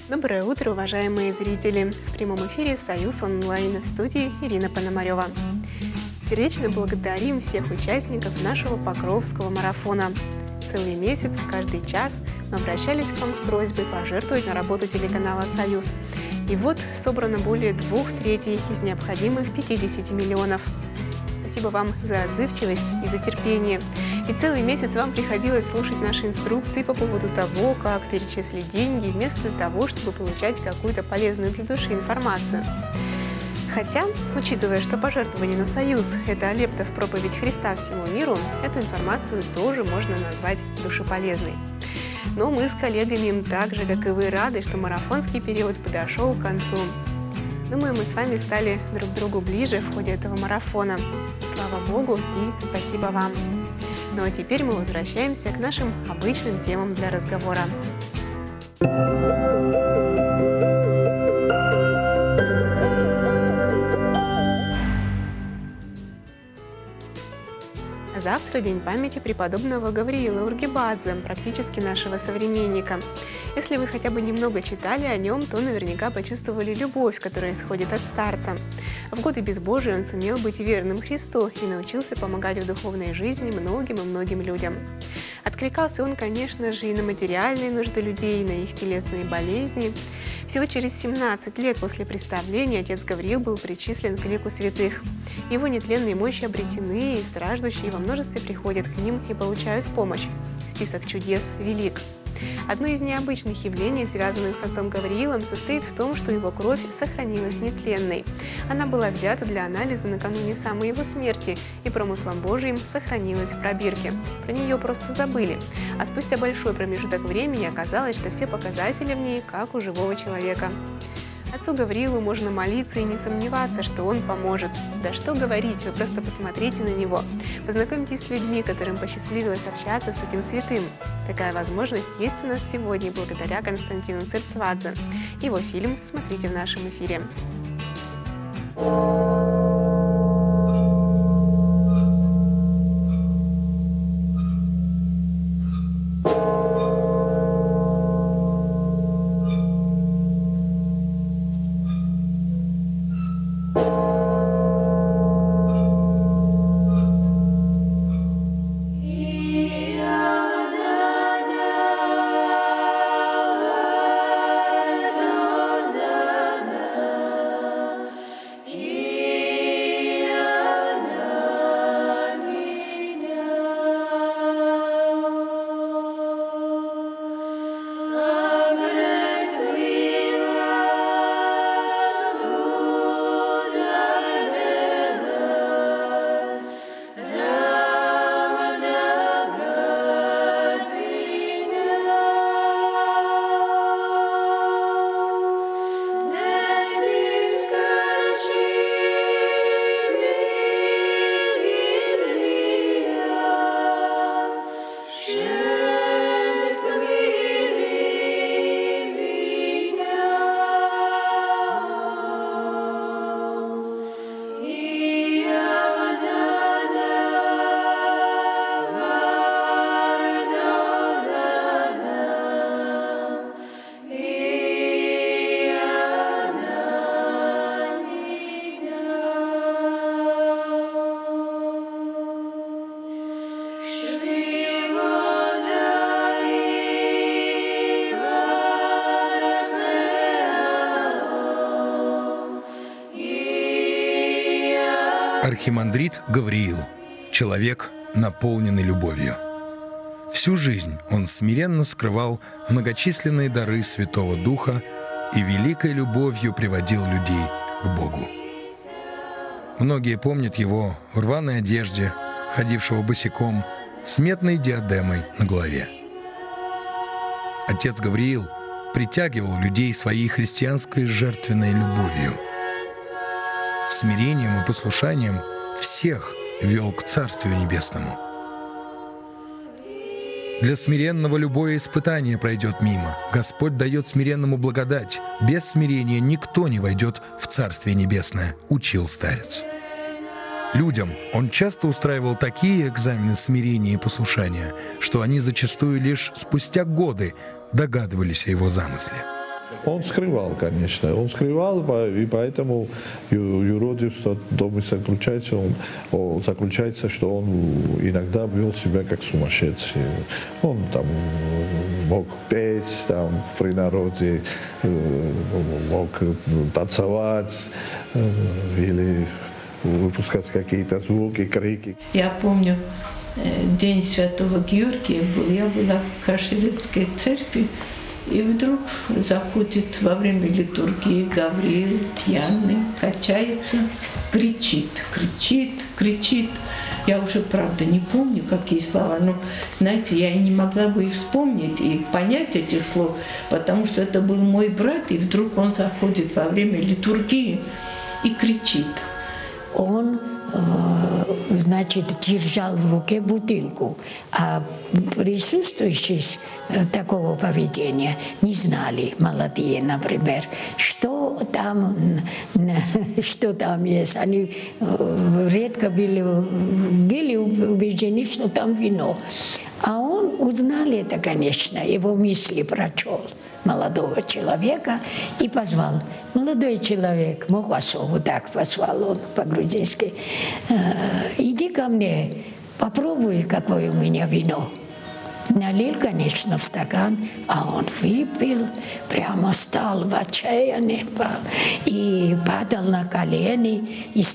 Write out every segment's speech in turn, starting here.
Доброе утро, уважаемые зрители! В прямом эфире «Союз онлайн», в студии Ирина Пономарева. Сердечно благодарим всех участников нашего Покровского марафона. Целый месяц, каждый час мы обращались к вам с просьбой пожертвовать на работу телеканала «Союз». И вот собрано более 2/3 из необходимых 50 миллионов. Спасибо вам за отзывчивость и за терпение. И целый месяц вам приходилось слушать наши инструкции по поводу того, как перечислить деньги, вместо того, чтобы получать какую-то полезную для души информацию. Хотя, учитывая, что пожертвование на «Союз» – это алептов проповедь Христа всему миру, эту информацию тоже можно назвать душеполезной. Но мы с коллегами, так же, как и вы, рады, что марафонский период подошел к концу. Думаю, мы с вами стали друг другу ближе в ходе этого марафона. Слава Богу и спасибо вам! Ну а теперь мы возвращаемся к нашим обычным темам для разговора. Завтра день памяти преподобного Гавриила Ургебадзе, практически нашего современника. Если вы хотя бы немного читали о нем, то наверняка почувствовали любовь, которая исходит от старца. В годы безбожия он сумел быть верным Христу и научился помогать в духовной жизни многим и многим людям. Откликался он, конечно же, и на материальные нужды людей, и на их телесные болезни. Всего через 17 лет после представления отец Гавриил был причислен к лику святых. Его нетленные мощи обретены, и страждущие во множестве приходят к ним и получают помощь. Список чудес велик. Одно из необычных явлений, связанных с отцом Гавриилом, состоит в том, что его кровь сохранилась нетленной. Она была взята для анализа накануне самой его смерти и промыслом Божиим сохранилась в пробирке. Про нее просто забыли. А спустя большой промежуток времени оказалось, что все показатели в ней как у живого человека. Отцу Гавриилу можно молиться и не сомневаться, что он поможет. Да что говорить, вы просто посмотрите на него. Познакомьтесь с людьми, которым посчастливилось общаться с этим святым. Такая возможность есть у нас сегодня благодаря Константину Церцвадзе. Его фильм смотрите в нашем эфире. Архимандрит Гавриил – человек, наполненный любовью. Всю жизнь он смиренно скрывал многочисленные дары Святого Духа и великой любовью приводил людей к Богу. Многие помнят его в рваной одежде, ходившего босиком, с медной диадемой на голове. Отец Гавриил притягивал людей своей христианской жертвенной любовью. Смирением и послушанием всех вел к Царствию Небесному. Для смиренного любое испытание пройдет мимо. Господь дает смиренному благодать. Без смирения никто не войдет в Царствие Небесное, учил старец. Людям он часто устраивал такие экзамены смирения и послушания, что они зачастую лишь спустя годы догадывались о его замысле. Он скрывал, конечно. Он скрывал, и поэтому юродивство дома заключается, что он иногда вел себя как сумасшедший. Он там мог петь там, при народе, мог танцевать или выпускать какие-то звуки, крики. Я помню, День Святого Георгия был, я была в Кашелецкой церкви, и вдруг заходит во время литургии Гавриил, пьяный, качается, кричит. Я уже, правда, не помню, какие слова, но, знаете, я и не могла бы и вспомнить, и понять этих слов, потому что это был мой брат, и вдруг он заходит во время литургии и кричит. Он, значит, держал в руке бутылку, а присутствующие такого поведения не знали, молодые, например, что там есть. Они редко были убеждены, что там вино. А он узнал это, конечно, его мысли прочел молодого человека и позвал. Молодой человек, Мухвасов, вот так позвал он по-грузински. Иди ко мне, попробуй, какое у меня вино. Налил, конечно, в стакан, а он выпил, прямо стал в отчаянии и падал на колени и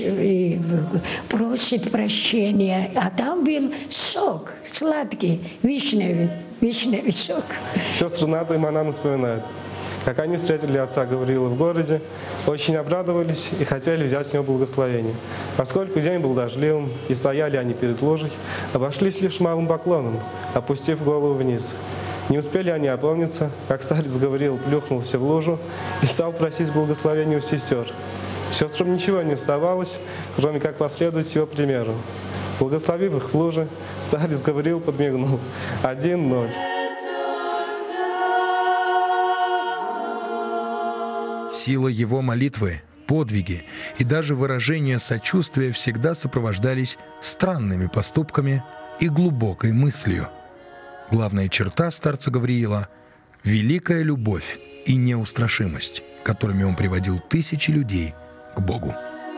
просит прощения. А там был сок сладкий, вишневый сок. Сестры Ната и Манана вспоминают, как они встретили отца Гавриила в городе, очень обрадовались и хотели взять с него благословение. Поскольку день был дождливым и стояли они перед ложей, обошлись лишь малым поклоном, опустив голову вниз. Не успели они опомниться, как старец Гавриил плюхнулся в лужу и стал просить благословения у сестер. Сестрам ничего не оставалось, кроме как последовать его примеру. Благословив их в луже, старец Гавриил подмигнул. 1-0. Сила его молитвы, подвиги и даже выражения сочувствия всегда сопровождались странными поступками и глубокой мыслью. Главная черта старца Гавриила — великая любовь и неустрашимость, которыми он приводил тысячи людей к Богу.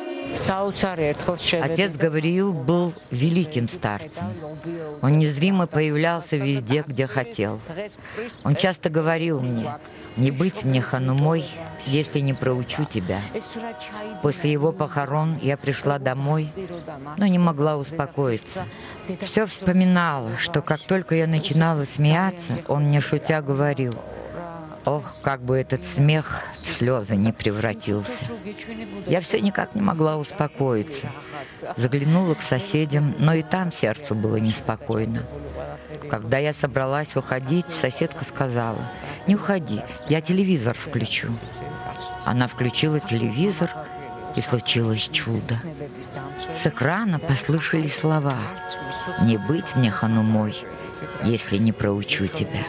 Отец Гавриил был великим старцем. Он незримо появлялся везде, где хотел. Он часто говорил мне: «Не быть мне ханумой, если не проучу тебя». После его похорон я пришла домой, но не могла успокоиться. Все вспоминала, что как только я начинала смеяться, он мне шутя говорил: «Ох, как бы этот смех в слезы не превратился». Я все никак не могла успокоиться. Заглянула к соседям, но и там сердцу было неспокойно. Когда я собралась уходить, соседка сказала: «Не уходи, я телевизор включу». Она включила телевизор, и случилось чудо. С экрана послышались слова: «Не быть мне ханумой, если не проучу тебя».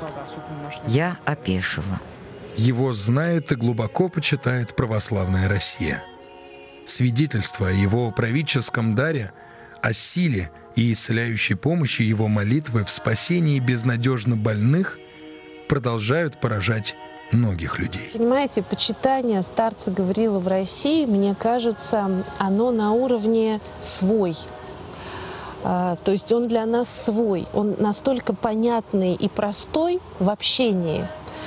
Я опешила. Его знает и глубоко почитает православная Россия. Свидетельства о его правительском даре, о силе и исцеляющей помощи его молитвы в спасении безнадежно больных продолжают поражать многих людей. Понимаете, почитание старца Гавриила в России, мне кажется, оно на уровне свой. То есть он для нас свой, он настолько понятный и простой в общении.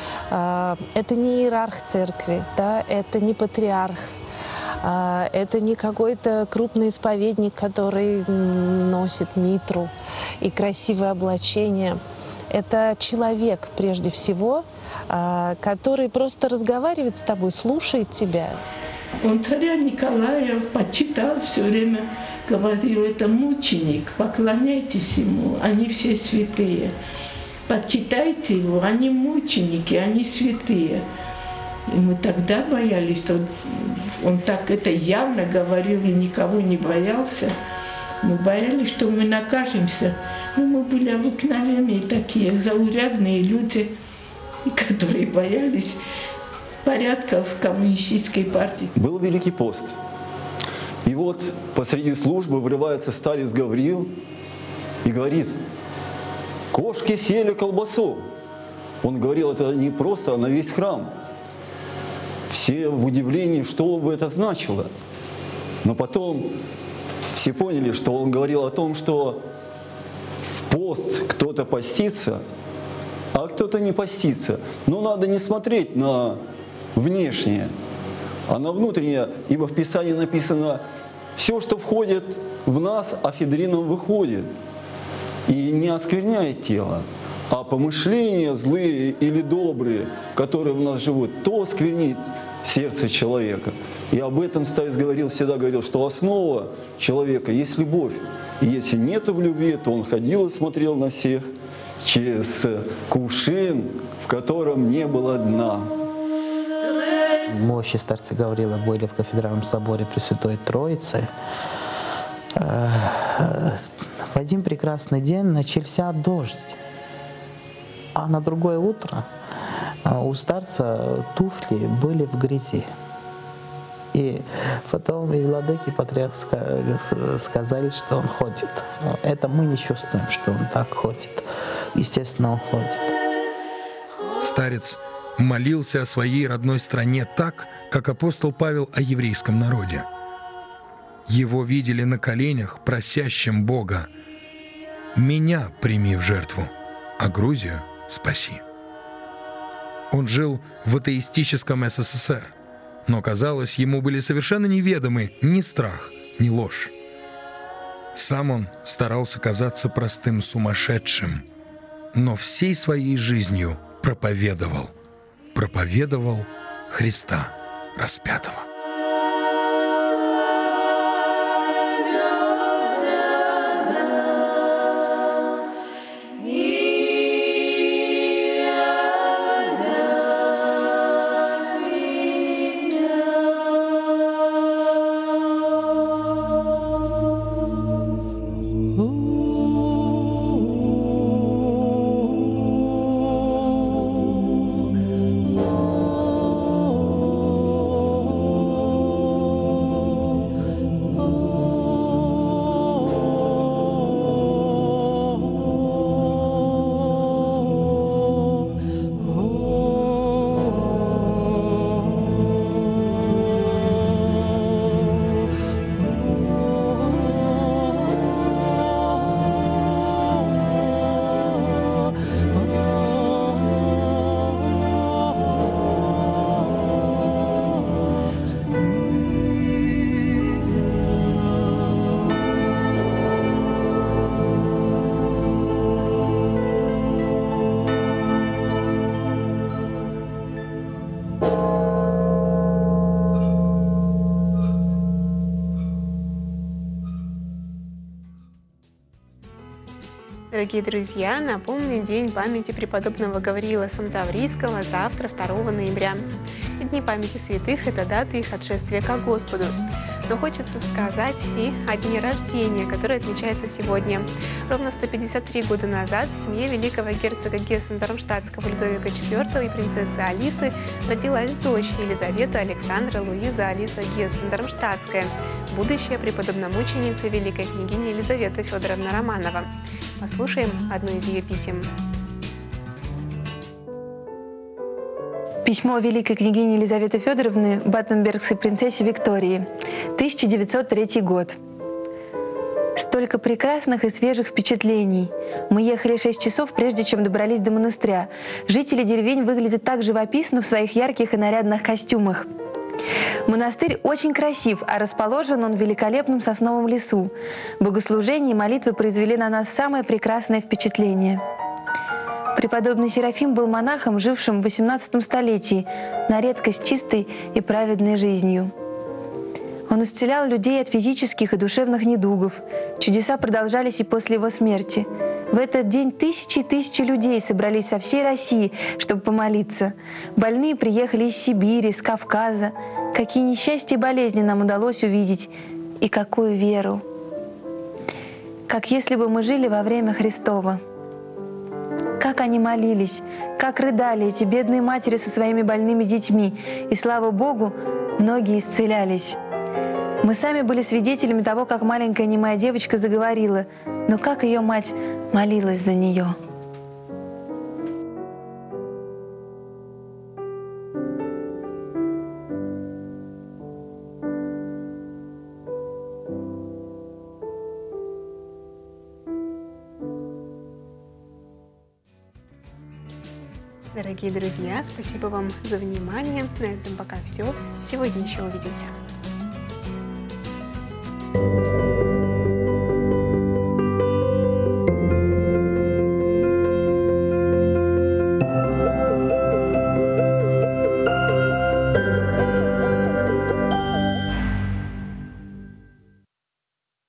Это не иерарх церкви, да, это не патриарх, это не какой-то крупный исповедник, который носит митру и красивое облачение. Это человек, прежде всего, который просто разговаривает с тобой, слушает тебя. Он царя Николая почитал все время, говорил: это мученик, поклоняйтесь ему, они все святые. Почитайте его, они мученики, они святые. И мы тогда боялись, что он так это явно говорил и никого не боялся. Мы боялись, что мы накажемся. Но мы были обыкновенные такие заурядные люди, которые боялись порядков коммунистической партии. Был Великий пост. И вот посреди службы врывается старец Гавриил и говорит: «Кошки съели колбасу». Он говорил это не просто, а на весь храм. Все в удивлении, что бы это значило. Но потом все поняли, что он говорил о том, что в пост кто-то постится, а кто-то не постится. Но надо не смотреть на внешнее, а на внутреннее, ибо в Писании написано: все, что входит в нас, афедрином выходит и не оскверняет тело. А помышления злые или добрые, которые в нас живут, то осквернит сердце человека. И об этом Старец всегда говорил, что основа человека есть любовь. И если нет в любви, то он ходил и смотрел на всех через кувшин, в котором не было дна. Мощи старца Гаврила были в кафедральном соборе Пресвятой Троицы. В один прекрасный день начался дождь, а на другое утро у старца туфли были в грязи. И потом и владыки патриарх сказали, что он ходит. Но это мы не чувствуем, что он так ходит. Естественно, он ходит. Старец молился о своей родной стране так, как апостол Павел о еврейском народе. Его видели на коленях, просящим Бога: «Меня прими в жертву, а Грузию спаси». Он жил в атеистическом СССР, но, казалось, ему были совершенно неведомы ни страх, ни ложь. Сам он старался казаться простым сумасшедшим, но всей своей жизнью проповедовал Христа распятого. Дорогие друзья, напомню, День памяти преподобного Гавриила Сантаврийского завтра, 2 ноября. И Дни памяти святых – это даты их отшествия ко Господу. Но хочется сказать и о дне рождения, который отмечается сегодня. Ровно 153 года назад в семье великого герцога Гессен-Дармштадтского Людовика IV и принцессы Алисы родилась дочь Елизавета Александра Луиза Алиса Гессен-Дармштадтская, будущая преподобномученица великой княгини Елизавета Федоровна Романова. Послушаем одно из ее писем. Письмо великой княгини Елизаветы Федоровны Баттенбергской принцессе Виктории, 1903 год. Столько прекрасных и свежих впечатлений. Мы ехали 6 часов, прежде чем добрались до монастыря. Жители деревень выглядят так живописно в своих ярких и нарядных костюмах. Монастырь очень красив, а расположен он в великолепном сосновом лесу. Богослужения и молитвы произвели на нас самое прекрасное впечатление. Преподобный Серафим был монахом, жившим в XVIII столетии, на редкость чистой и праведной жизнью. Он исцелял людей от физических и душевных недугов. Чудеса продолжались и после его смерти. В этот день тысячи и тысячи людей собрались со всей России, чтобы помолиться. Больные приехали из Сибири, с Кавказа. Какие несчастья и болезни нам удалось увидеть, и какую веру! Как если бы мы жили во время Христова. Как они молились, как рыдали эти бедные матери со своими больными детьми, и, слава Богу, многие исцелялись. Мы сами были свидетелями того, как маленькая немая девочка заговорила, но как ее мать молилась за нее. Дорогие друзья, спасибо вам за внимание. На этом пока все. Сегодня еще увидимся.